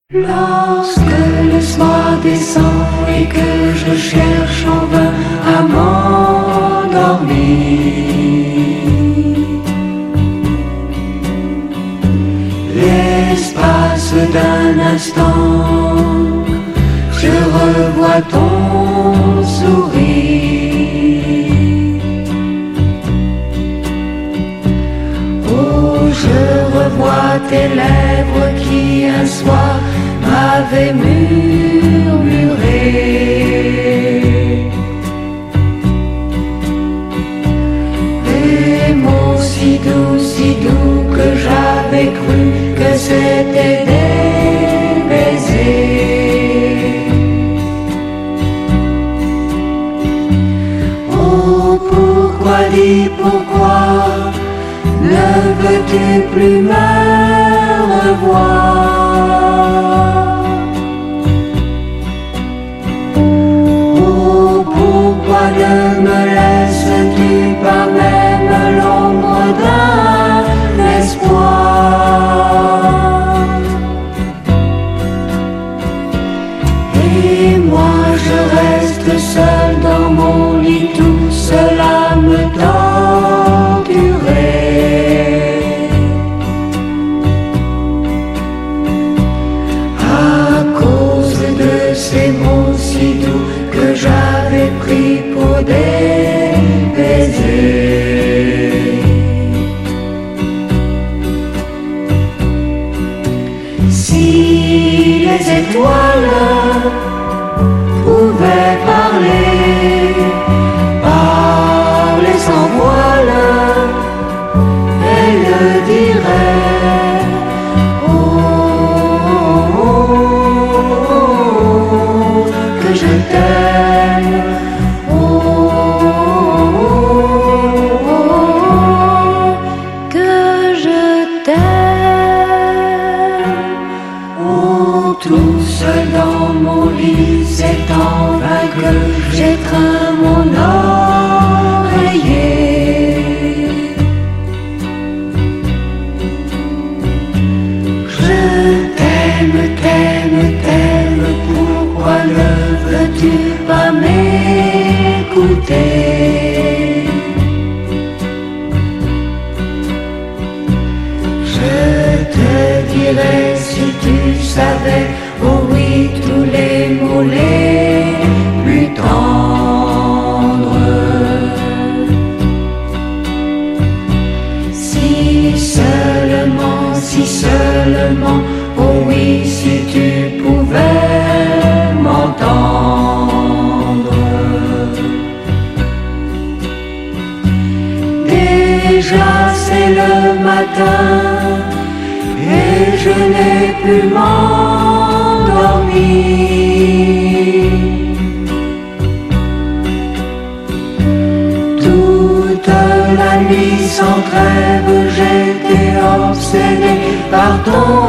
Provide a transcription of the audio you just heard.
Lorsque le soir descend et que je cherche en vain à m'endormir, l'espace d'un instant, je revois ton sourire. Oh, je revois tes lèvres qui un soir m'avaient murmuré. Des mots si doux que j'avais cru que c'était des baisers. Oh, pourquoi, dis pourquoi ne veux-tu plus me revoir? Oh, pourquoi ne me laisses-tu pas même l'ombre d'un espoir? Et moi je reste seul dans mon lit, tout seul à me torturer. Ces mots si doux que j'avais pris pour des baisers. Si les étoiles pouvaient parler sans voile, elles diraient: je t'aime, oh, oh, oh, que je t'aime. Oh, tout seul dans mon lit, c'est en vain que j'étreins mon oreiller. Je t'aime, t'aime, t'aime, pourquoi ne veux-tu pas m'écouter? Je te dirais si tu savais, oh oui, tous les mots les plus tendres. Si seulement, oh oui, si tu pouvais m'entendre. Déjà c'est le matin et je n'ai pu m'endormir. Toute la nuit sans trêve j'étais obsédé par ton